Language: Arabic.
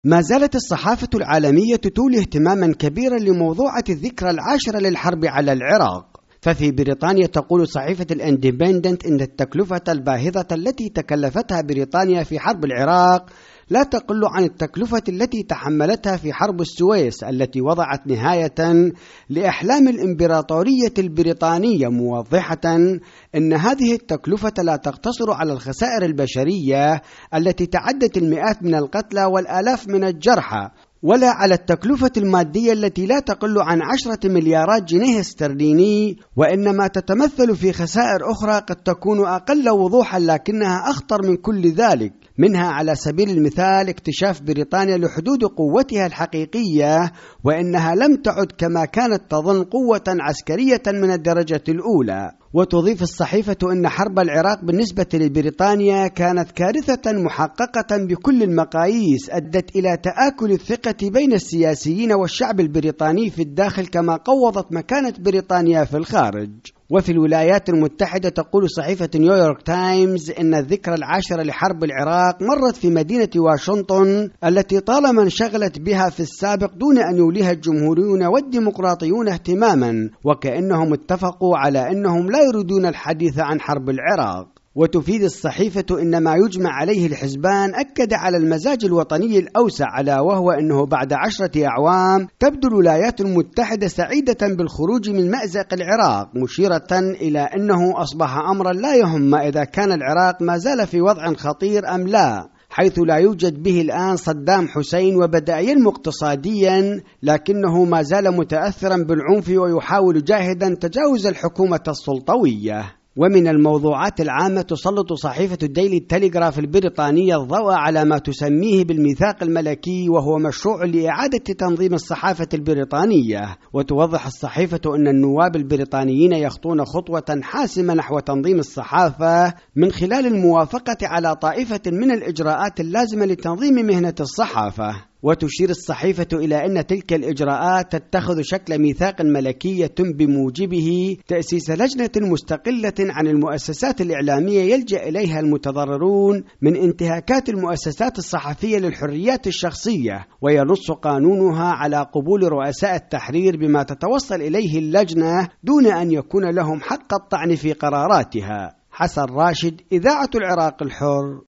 ما زالت الصحافة العالمية تولي اهتماما كبيرا لموضوعة الذكرى العاشرة للحرب على العراق. ففي بريطانيا تقول صحيفة الاندبندنت إن التكلفة الباهظة التي تكلفتها بريطانيا في حرب العراق لا تقل عن التكلفة التي تحملتها في حرب السويس التي وضعت نهاية لأحلام الإمبراطورية البريطانية، موضحة أن هذه التكلفة لا تقتصر على الخسائر البشرية التي تعدت المئات من القتلى والآلاف من الجرحى، ولا على التكلفة المادية التي لا تقل عن 10 مليارات جنيه استرليني، وإنما تتمثل في خسائر أخرى قد تكون أقل وضوحا لكنها أخطر من كل ذلك. منها على سبيل المثال اكتشاف بريطانيا لحدود قوتها الحقيقية، وإنها لم تعد كما كانت تظن قوة عسكرية من الدرجة الأولى. وتضيف الصحيفة أن حرب العراق بالنسبة لبريطانيا كانت كارثة محققة بكل المقاييس، أدت إلى تآكل الثقة بين السياسيين والشعب البريطاني في الداخل، كما قوضت مكانة بريطانيا في الخارج. وفي الولايات المتحدة تقول صحيفة نيويورك تايمز إن الذكرى العاشرة لحرب العراق مرت في مدينة واشنطن التي طالما انشغلت بها في السابق دون أن يوليها الجمهوريون والديمقراطيون اهتماما، وكأنهم اتفقوا على أنهم لا يريدون الحديث عن حرب العراق. وتفيد الصحيفة إن ما يجمع عليه الحزبان أكد على المزاج الوطني الأوسع، ألا وهو أنه بعد 10 أعوام تبدو الولايات المتحدة سعيدة بالخروج من مأزق العراق، مشيرة إلى أنه أصبح أمرا لا يهم إذا كان العراق ما زال في وضع خطير أم لا، حيث لا يوجد به الآن صدام حسين وبدأ ينمو اقتصاديا، لكنه ما زال متأثرا بالعنف ويحاول جاهدا تجاوز الحكومة السلطوية. ومن الموضوعات العامة تسلط صحيفة الديلي تيليغراف البريطانية الضوء على ما تسميه بالميثاق الملكي، وهو مشروع لإعادة تنظيم الصحافة البريطانية. وتوضح الصحيفة أن النواب البريطانيين يخطون خطوة حاسمة نحو تنظيم الصحافة من خلال الموافقة على طائفة من الإجراءات اللازمة لتنظيم مهنة الصحافة. وتشير الصحيفة إلى أن تلك الإجراءات تتخذ شكل ميثاق ملكي يتم بموجبه تأسيس لجنة مستقلة عن المؤسسات الإعلامية يلجأ إليها المتضررون من انتهاكات المؤسسات الصحفية للحريات الشخصية، وينص قانونها على قبول رؤساء التحرير بما تتوصل إليه اللجنة دون أن يكون لهم حق الطعن في قراراتها. حسن راشد، إذاعة العراق الحر.